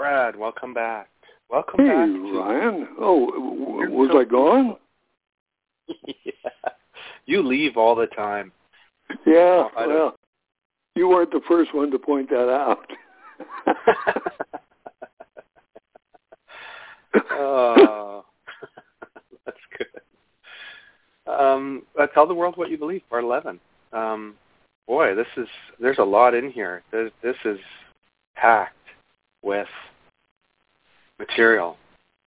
Brad, welcome back. Welcome hey, back. Ryan. Oh, was I gone? Yeah. You leave all the time. Yeah, well, you weren't the first one to point that out. Oh, that's good. Tell the world what you believe, part 11. Boy, there's a lot in here. This is packed with material.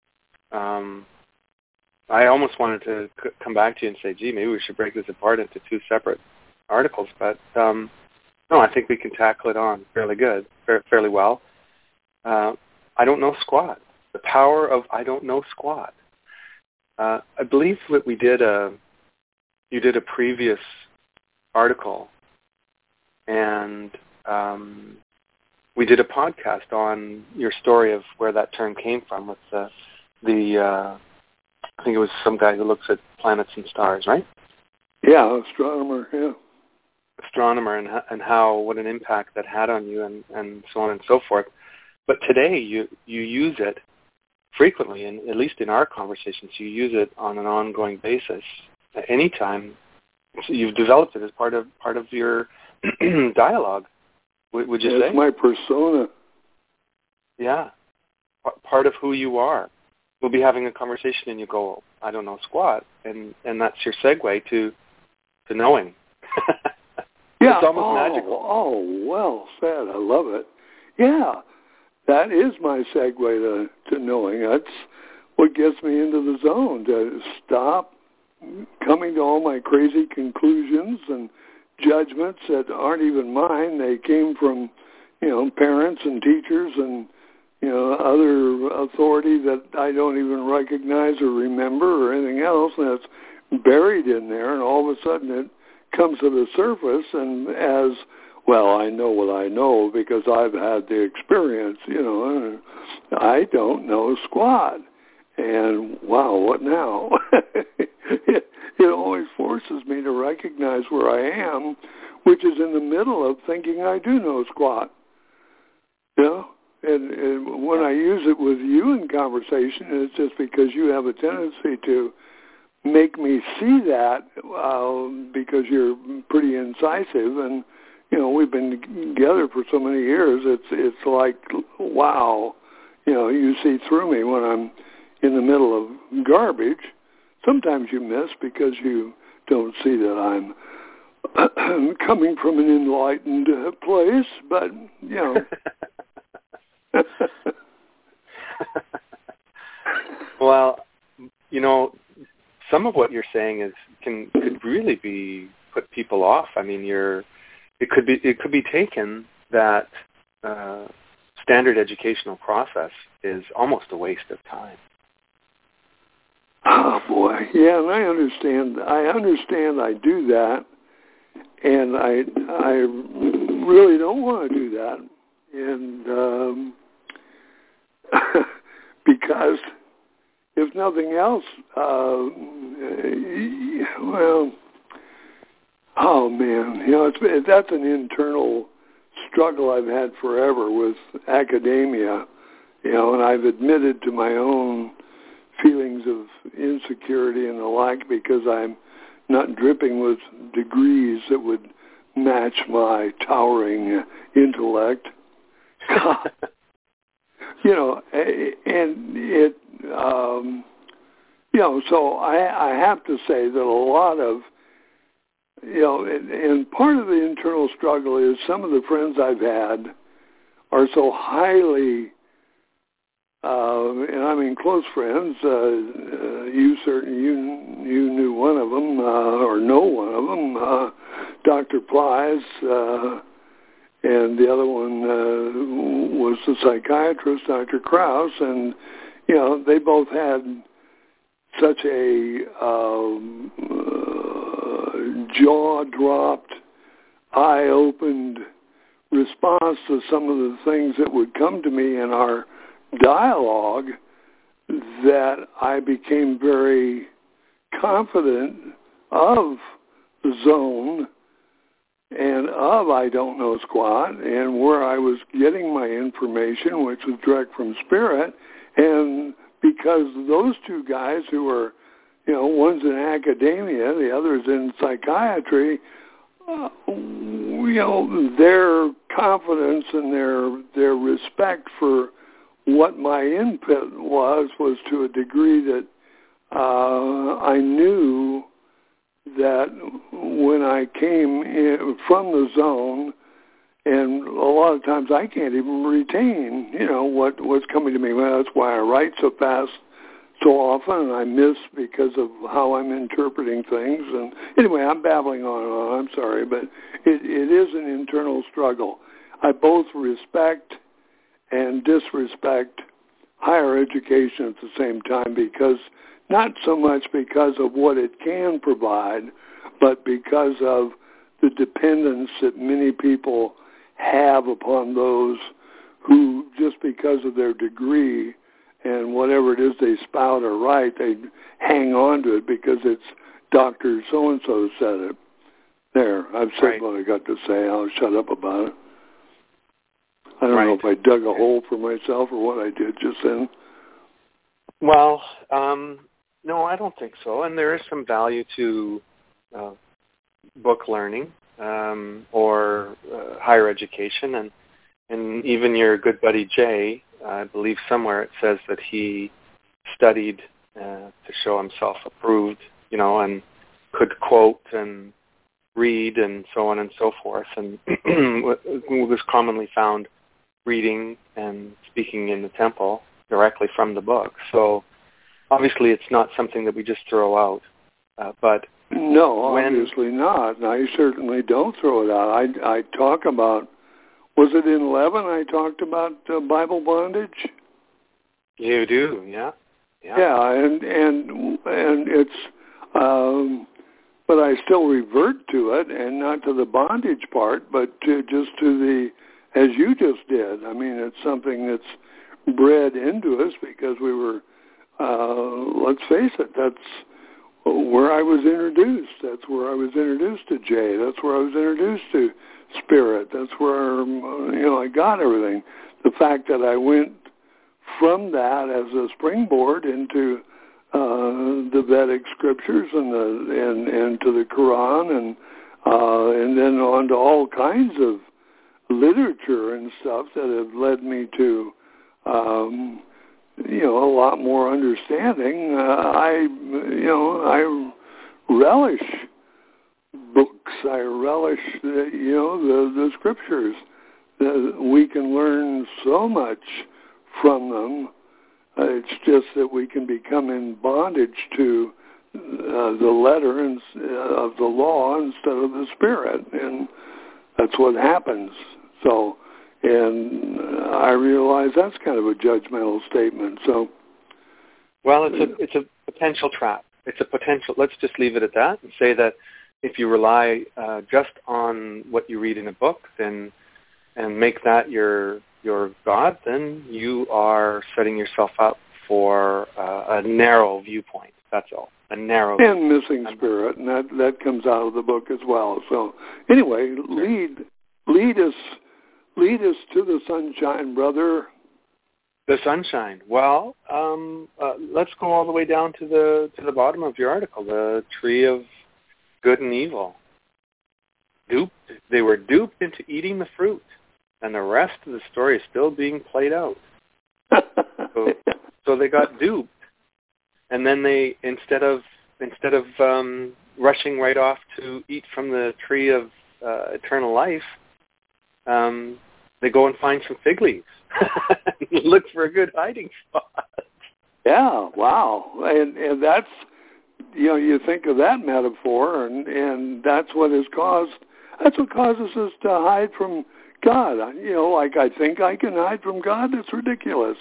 I almost wanted to come back to you and say, gee, maybe we should break this apart into two separate articles, but no, I think we can tackle it on fairly well. I don't know squat. The power of I don't know squat. I believe that you did a previous article, and we did a podcast on your story of where that term came from with the I think it was some guy who looks at planets and stars, right? Yeah, astronomer, yeah. Astronomer, and what an impact that had on you, and so on and so forth. But today you use it frequently, and at least in our conversations, you use it on an ongoing basis. At any time, so you've developed it as part of your dialogue. Would you say? It's my persona. Yeah, part of who you are. We'll be having a conversation, and you go, I don't know squat, and that's your segue to knowing. Yeah. It's almost magical. Oh, well said. I love it. Yeah, that is my segue to knowing. That's what gets me into the zone, to stop coming to all my crazy conclusions and judgments that aren't even mine. They came from, parents and teachers and, other authority that I don't even recognize or remember or anything else, and it's buried in there, and all of a sudden it comes to the surface, and as, well, I know what I know because I've had the experience, I don't know squat. And, wow, what now? It always forces me to recognize where I am, which is in the middle of thinking I do know squat. And when I use it with you in conversation, it's just because you have a tendency to make me see that because you're pretty incisive, and we've been together for so many years. It's like, wow, you see through me when I'm in the middle of garbage. Sometimes you miss because you don't see that I'm coming from an enlightened place, but Well, some of what you're saying could really put people off. I mean, it could be taken that standard educational process is almost a waste of time. Oh boy, yeah, and I understand. I do that, and I really don't want to do that, and because if nothing else, well, oh man, that's an internal struggle I've had forever with academia, and I've admitted to my own feelings of insecurity and the like because I'm not dripping with degrees that would match my towering intellect. And it, so I have to say that a lot of, and part of the internal struggle is some of the friends I've had are so highly, and I mean close friends, you certainly, you knew one of them, or know one of them, Dr. Plies, and the other one was the psychiatrist, Dr. Krauss, and, they both had such a jaw-dropped, eye-opened response to some of the things that would come to me in our dialogue that I became very confident of the zone and of I don't know squat, and where I was getting my information, which was direct from Spirit. And because those two guys who were, one's in academia, the other's in psychiatry, their confidence and their respect for what my input was to a degree that I knew that when I came in from the zone, and a lot of times I can't even retain, what's coming to me. Well, that's why I write so fast so often, and I miss because of how I'm interpreting things. And anyway, I'm babbling on and on. I'm sorry, but it is an internal struggle. I both respect and disrespect higher education at the same time, because not so much because of what it can provide, but because of the dependence that many people have upon those who, just because of their degree and whatever it is they spout or write, they hang on to it because it's Dr. So-and-so said it. There, I've said what I got to say. I'll shut up about it. I don't know if I dug a hole for myself or what I did just then. Well, no, I don't think so. And there is some value to book learning or higher education. And even your good buddy Jay, I believe somewhere it says that he studied to show himself approved, and could quote and read and so on and so forth. And was commonly found reading and speaking in the temple directly from the book. So obviously it's not something that we just throw out. But no, obviously not. And I certainly don't throw it out. I talk about, was it in 11 I talked about Bible bondage? You do, yeah. Yeah, and it's, but I still revert to it, and not to the bondage part, but to the, as you just did. I mean, it's something that's bred into us because we were, let's face it, that's where I was introduced. That's where I was introduced to Jay. That's where I was introduced to Spirit. That's where, I got everything. The fact that I went from that as a springboard into the Vedic scriptures and to the Quran and then on to all kinds of literature and stuff that have led me to a lot more understanding. I relish books. I relish the scriptures. We can learn so much from them. It's just that we can become in bondage to the letter of the law instead of the spirit, and that's what happens. So, and I realize that's kind of a judgmental statement. So, well, it's a potential trap. It's a potential. Let's just leave it at that and say that if you rely just on what you read in a book, then and make that your God, then you are setting yourself up for a narrow viewpoint. That's all. A narrow and missing spirit, and that comes out of the book as well. So anyway, lead us to the sunshine, brother. The sunshine. Well, let's go all the way down to the bottom of your article, the tree of good and evil. They were duped into eating the fruit, and the rest of the story is still being played out. So they got duped, and then they instead of rushing right off to eat from the tree of eternal life, they go and find some fig leaves. Look for a good hiding spot. Yeah, wow, and that's you think of that metaphor, and that's what causes us to hide from God. Like I think I can hide from God. That's ridiculous.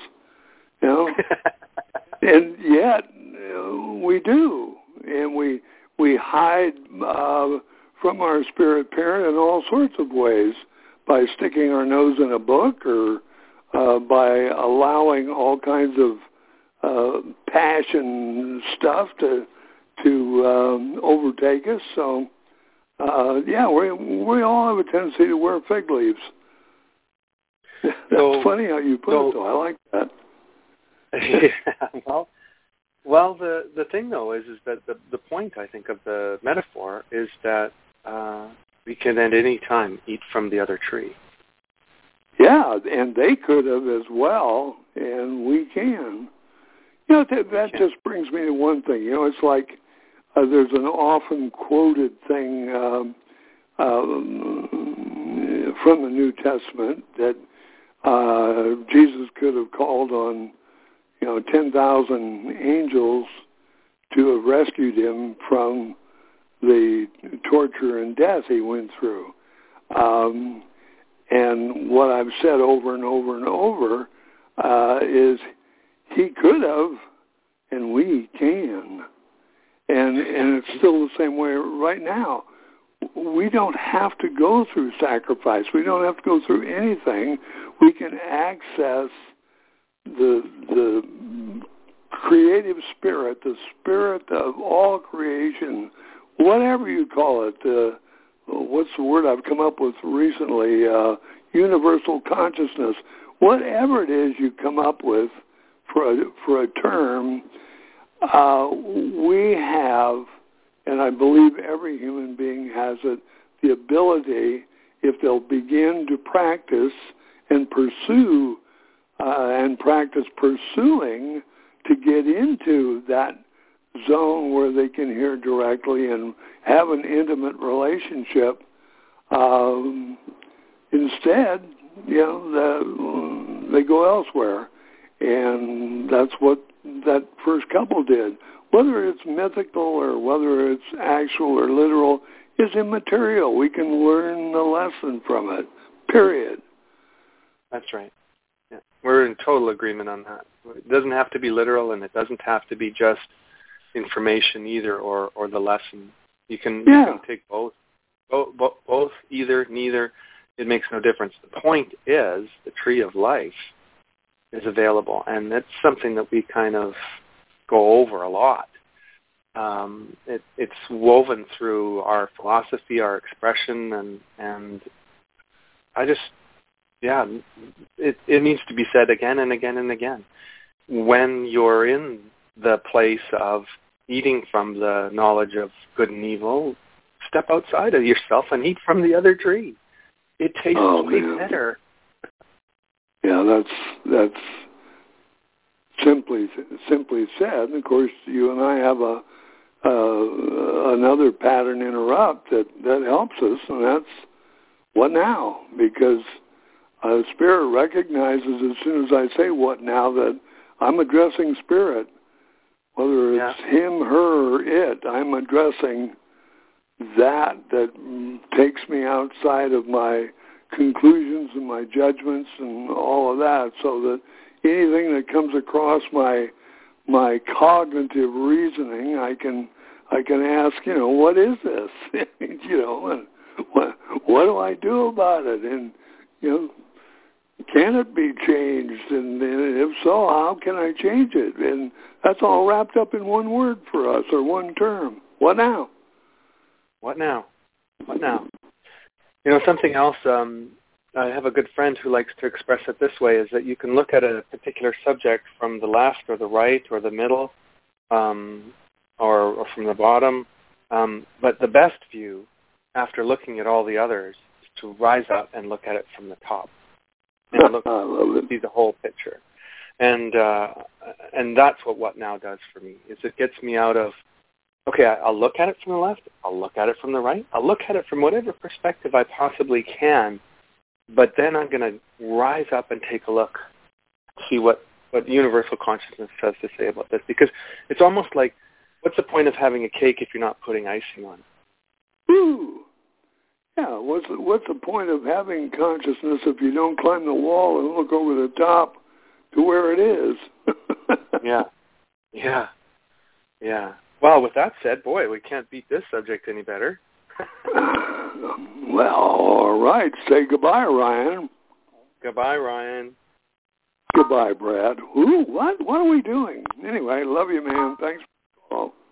And yet we do, and we hide from our spirit parent in all sorts of ways, by sticking our nose in a book or by allowing all kinds of passion stuff to overtake us. So we all have a tendency to wear fig leaves. That's funny how you put it, though. I like that. Yeah, well, the thing though is that the point, I think, of the metaphor is that we can at any time eat from the other tree. Yeah, and they could have as well, and we can. You know, that just brings me to one thing. You know, it's like there's an often quoted thing from the New Testament that Jesus could have called on, 10,000 angels to have rescued him from the torture and death he went through. And what I've said over and over and over is he could have, and we can. And it's still the same way right now. We don't have to go through sacrifice. We don't have to go through anything. We can access the creative spirit, the spirit of all creation, whatever you call it. What's the word I've come up with recently? Universal consciousness. Whatever it is you come up with for a term, we have, and I believe every human being has it, the ability, if they'll begin to practice and pursue and practice pursuing, to get into that zone where they can hear directly and have an intimate relationship. Instead, they go elsewhere. And that's what that first couple did. Whether it's mythical or whether it's actual or literal is immaterial. We can learn the lesson from it, period. That's right. Yeah. We're in total agreement on that. It doesn't have to be literal, and it doesn't have to be just information either or the lesson. You can take both, either, neither. It makes no difference. The point is the tree of life is available, and that's something that we kind of go over a lot. It's woven through our philosophy, our expression, and I just, it needs to be said again and again and again. When you're in the place of eating from the knowledge of good and evil, step outside of yourself and eat from the other tree. It tastes way better. Yeah, that's simply said. And of course, you and I have another pattern interrupt that helps us, and that's what now? Because Spirit recognizes as soon as I say what now that I'm addressing Spirit, whether it's him, her, or it. I'm addressing that takes me outside of my conclusions and my judgments and all of that, so that anything that comes across my cognitive reasoning, I can ask, what is this? And what do I do about it? And can it be changed? And if so, how can I change it? And that's all wrapped up in one word for us, or one term. What now? What now? What now? Something else, I have a good friend who likes to express it this way, is that you can look at a particular subject from the left or the right or the middle or from the bottom, but the best view, after looking at all the others, is to rise up and look at it from the top and see the whole picture. And that's what now does for me, is it gets me out of, okay, I'll look at it from the left, I'll look at it from the right, I'll look at it from whatever perspective I possibly can, but then I'm going to rise up and take a look, see what universal consciousness has to say about this. Because it's almost like, what's the point of having a cake if you're not putting icing on it? Ooh. Yeah, what's the point of having consciousness if you don't climb the wall and look over the top to where it is? Yeah. Well, with that said, boy, we can't beat this subject any better. Well, all right. Say goodbye, Ryan. Goodbye, Ryan. Goodbye, Brad. Ooh, what are we doing? Anyway, love you, man. Thanks for the call.